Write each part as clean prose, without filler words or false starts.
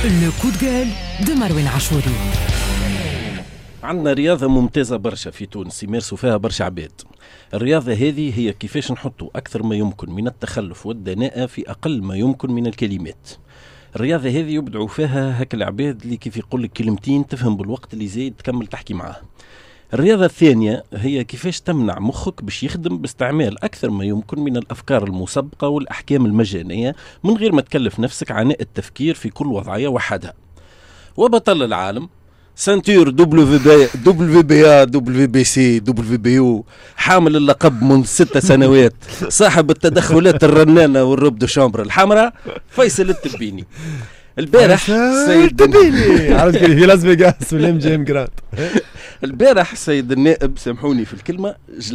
لو كود جال دو مروان عاشوري. عندنا رياضة ممتازة برشا في تونس يمارسوا فيها برشا عباد. الرياضة هذه هي كيفاش نحطوا أكثر ما يمكن من التخلف والدناءة في أقل ما يمكن من الكلمات. الرياضة هذه يبدعوا فيها هك العباد اللي كيف يقول لك كلمتين تفهم بالوقت اللي زايد تكمل تحكي معاه. الرياضة الثانية هي كيفاش تمنع مخك باش يخدم باستعمال أكثر ما يمكن من الأفكار المسبقة والأحكام المجانية من غير ما تكلف نفسك عناء التفكير في كل وضعية وحدها. وبطل العالم سنتور دبليو بي سي دبليو بي يو، حامل اللقب منذ 6 سنوات، صاحب التدخلات الرنانة والروب دو شامبر الحمراء، فيصل التبيني. البارح سيد النائب عرفت في لاس فيغاس ولا جيم جرانت. البارح سيد النائب سامحوني في الكلمة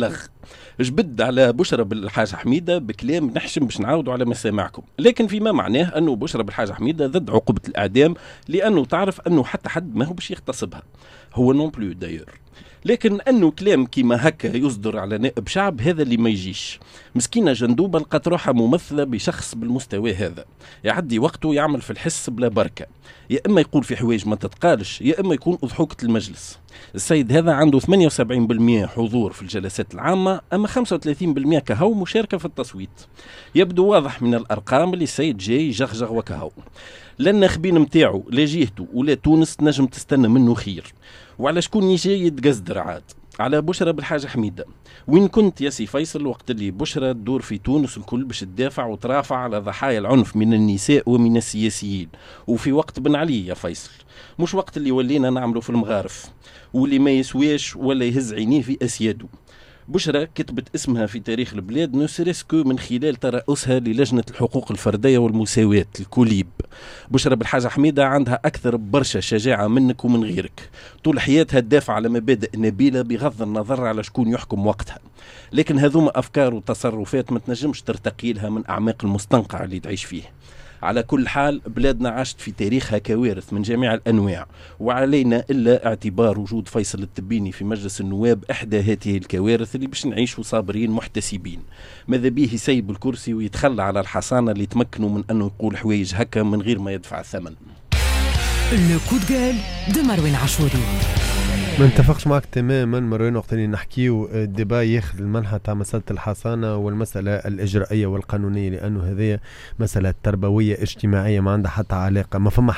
جبد على بشرى بالحاجة حميدة بكلام نحشم باش نعاودوا على مسامعكم، لكن فيما معناه أنه بشرى بالحاجة حميدة ضد عقوبة الإعدام، لأنه تعرف أنه حتى حد ما هو باش يغتصبها، هو نون بلو داير. لكن أنه كلام كيما هكا يصدر على نائب شعب هذا اللي ما يجيش. مسكينة جندوبة لقت روحها ممثلة بشخص بالمستوى هذا، يعدي وقته يعمل في الحس بلا بركة، يا إما يقول في حوايج ما تتقالش، يا إما يكون أضحوكة المجلس. السيد هذا عنده 78% حضور في الجلسات العامة، أما 35% كهو مشاركة في التصويت. يبدو واضح من الأرقام اللي السيد جاي جغجغ وكهو. لا الناخبين متاعو لا جهته ولا تونس نجم تستنى منه خير. وعلى شكون يجي يتقزدر عاد؟ على بشرى بالحاجة حميدة. وين كنت يا سي فيصل وقت اللي بشرى تدور في تونس الكل باش تدافع وترافع على ضحايا العنف من النساء ومن السياسيين، وفي وقت بن علي يا فيصل، مش وقت اللي ولينا نعمله في المغارف واللي ما يسواش ولا يهز عينيه في أسياده. بشرى كتبت اسمها في تاريخ البلاد نوسريسكو من خلال ترأسها للجنة الحقوق الفردية والمساواة الكوليب. بشرى بالحاجة حميدة عندها أكثر برشا شجاعة منك ومن غيرك، طول حياتها تدافع على مبادئ نبيلة بغض النظر على شكون يحكم وقتها، لكن هذوما أفكار وتصرفات ما تنجمش ترتقي لها من أعماق المستنقع اللي تعيش فيه. على كل حال بلادنا عاشت في تاريخها كوارث من جميع الأنواع، وعلينا إلا اعتبار وجود فيصل التبيني في مجلس النواب إحدى هذه الكوارث اللي باش نعيشوا صابرين محتسبين. ماذا بيه يسيب الكرسي ويتخلى على الحصانة اللي تمكنوا من أنه يقول حوايج هكا من غير ما يدفع الثمن. لو كود جال دو مروان عاشوري. ما نتفقش معك تماما مروان وقت اللي نحكيو الدبا ياخذ المنحة تاع مسألة الحصانة والمسألة الإجرائية والقانونية، لأنه هذه مسألة تربوية اجتماعية ما عندها حتى علاقة، ما فما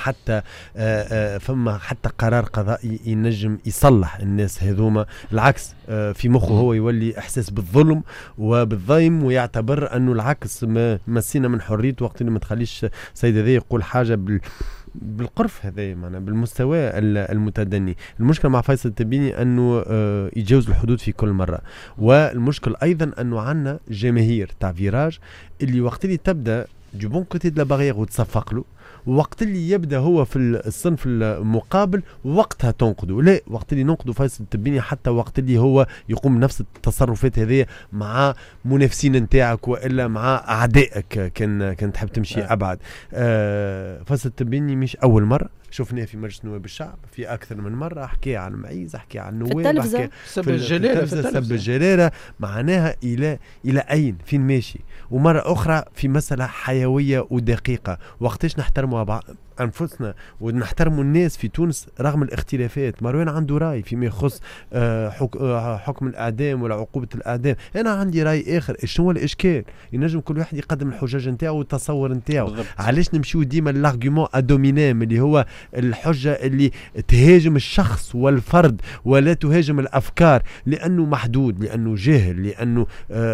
حتى قرار قضائي ينجم يصلح الناس هذوما. العكس في مخه هو يولي إحساس بالظلم وبالضيم، ويعتبر أنه العكس ما مسينا من حريته وقت اللي ما تخليش سيد هذا يقول حاجة بالقرف هذا معنا بالمستوى المتدني. المشكلة مع فيصل التبيني أنه يتجاوز الحدود في كل مرة، والمشكل أيضا أنه عنا جماهير تاع فيراج اللي وقت اللي تبدأ جبون كوتي دلا باغيغ وتصفق له، وقت اللي يبدأ هو في الصنف المقابل وقتها تنقده. لا، وقت اللي ننقده فيصل التبيني حتى وقت اللي هو يقوم نفس التصرفات هذه مع منافسين نتاعك وإلا مع أعدائك كان تحب تمشي أبعد. فيصل التبيني مش أول مرة شفناه في مجلس نواب الشعب، في أكثر من مرة حكي عن معيز، حكي عن نواب، حكي سب الجلالة معناها إلى أين فين ماشي. ومرة أخرى في مسألة حيوية ودقيقة، وقتاش نحترموا أنفسنا ونحترموا الناس في تونس رغم الاختلافات. مروان عنده رأي فيما يخص حكم الإعدام ولا عقوبة الإعدام، أنا عندي رأي آخر. شنو الإشكال؟ ينجم كل واحد يقدم الحجج نتاعو والتصور نتاعو. علاش نمشيو ديما الارغيومون ادومينام اللي هو الحجة اللي تهاجم الشخص والفرد ولا تهاجم الأفكار؟ لأنه محدود، لأنه جاهل، لأنه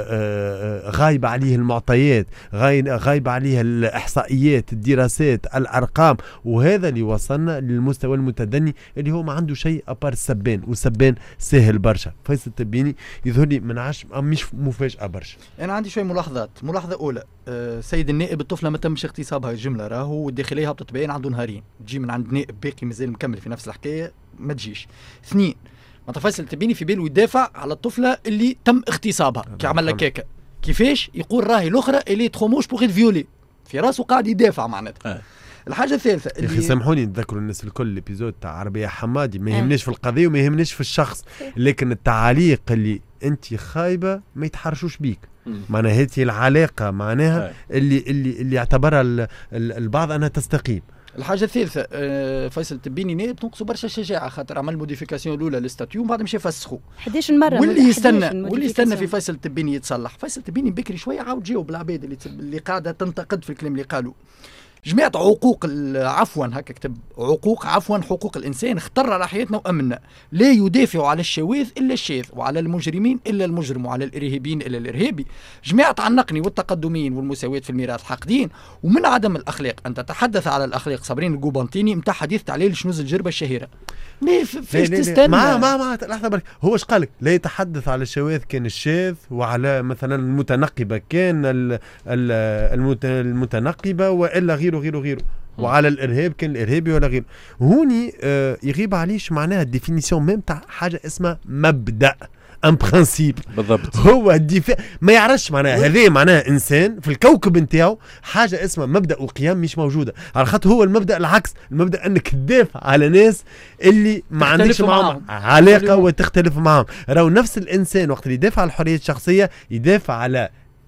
غايب عليه المعطيات، غايب عليه الإحصائيات، الدراسات، الأرقام. وهذا اللي وصلنا للمستوى المتدني اللي هو ما عنده شيء أبار السبان، والسبان سهل برشا. فيصل التبيني يظهر لي منعش مش مفاجأة برشا. أنا عندي شوية ملاحظات. ملاحظة أولى، سيد النائب الطفلة ما تمش اغتصابها الجملة، راهو الداخلية بتتبين عنده نهارين، تجي من عند نائب باقي مازال مكمل في نفس الحكاية ما تجيش. 2، فيصل التبيني في باله يدافع على الطفلة اللي تم اغتصابها كعمل لك كيكا، كيفاش يقول راهي الأخرى اللي تخموش بوغيت فيولي في راسه قاعد يدافع معناتها. الحاجة الثالثة يا أخي سامحوني نتذكروا الناس الكل الابيزود تاع عربية حمادي ما يهمناش في القضية وما يهمناش في الشخص، لكن التعاليق اللي أنت خايبة ما يتحرشوش بيك. معناها هذه العلاقة معناها اللي يعتبرها البعض أنها تستقيم. الحاجه الثالثه فيصل التبيني نائب تنقصوا برشا شجاعه، خاطر عمل موديفيكاسيون الاولى للستاتيو بعد مشى فسخوا 11 مره. واللي يستنى في فيصل التبيني يتصلح. فيصل التبيني بكري شويه عاود جاوب بالعباد اللي قاعده تنتقد في الكلام اللي قالوا. جماعة عقوق عفوا هكا كتب عقوق عفوا حقوق الإنسان اختر على حياتنا وأمننا، لا يدافع على الشواذ إلا الشاذ، وعلى المجرمين إلا المجرم، وعلى الإرهابيين إلا الإرهابي. جماعة عنقني والتقدمين والمساواة في الميراث حاقدين، ومن عدم الأخلاق أن تتحدث على الأخلاق. صابرين القوبانتيني متاع حديث تعليل شنوز الجربة الشهيرة. فاش تستنى؟ ما لحظة برك، هو ايش قالك؟ لا يتحدث على الشواذ كان الشاذ، وعلى مثلا المتنقبة كان المتنقبة، وإلا غيره وعلى الارهاب كان الارهابي ولا غيره. هوني يغيب عليش معناها الديفينيسيون ميم تاع حاجه اسمها مبدا ان برانسيب. بالضبط. هو الدفاع ما يعرفش معناها هذا معناها انسان في الكوكب نتاعو حاجه اسمها مبدا وقيم مش موجوده، على خاطر هو المبدا العكس، المبدا انك تدافع على ناس اللي ما عندكش معهم علاقه وتختلف معهم. راهو نفس الانسان وقت اللي يدافع على الحريه الشخصيه يدافع على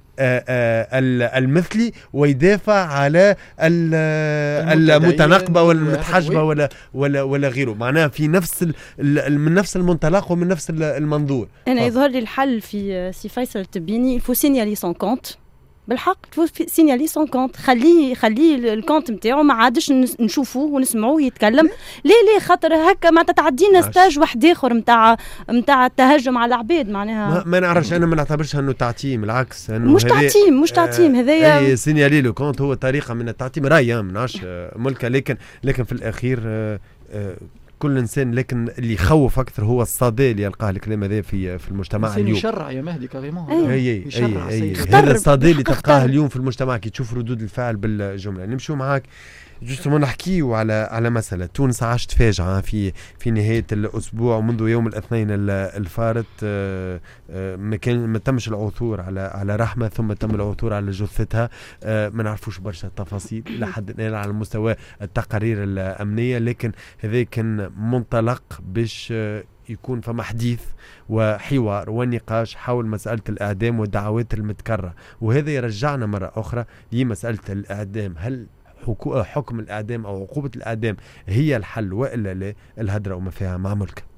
المثلي، ويدافع على المتناقبة والمتحجبة ولا غيره، معناها في نفس من نفس المنطلق ومن نفس المنظور. أنا يظهر لي الحل في سي فيصل التبيني، الفو سينيالي سون كونت بالحق، الفو سينيالي سون كونت، خليه الكونت نتاعو ما عادش نشوفوه ونسمعوه يتكلم. ليه خاطر هكا ما تتعدينا ستاج واحد اخر نتاع التهجم على العباد. معناها ما نعرفش، انا ما نعتبرش انه تعتيم، بالعكس انه مش تعتيم هذايا سينيالي لو كونت هو طريقه من التعتيم، راي ما نعرفش ملكه، لكن في الاخير كل انسان، لكن اللي يخوف اكثر هو الصدى اللي يلقاه الكلام هذا في المجتمع اليوم. يشرع يا مهدي كريمون. اي هذا الصدى اللي تلقاه اليوم في المجتمع كي تشوف ردود الفعل بالجمله. نمشوا معاك جوستومون نحكيو على مسألة تونس عاشت فاجعة في نهاية الأسبوع، منذ يوم الاثنين الفارط ما تمش العثور على رحمة، ثم تم العثور على جثتها. ما نعرفوش برشا التفاصيل إلى حد الآن على مستوى التقارير الأمنية، لكن هذا كان منطلق باش يكون فما حديث وحوار ونقاش حول مسألة الإعدام والدعوات المتكررة. وهذا يرجعنا مرة أخرى لمسألة الإعدام، هل حكم الإعدام أو عقوبة الإعدام هي الحل وإلا لا؟ الهدرة وما فيها مع ملكة.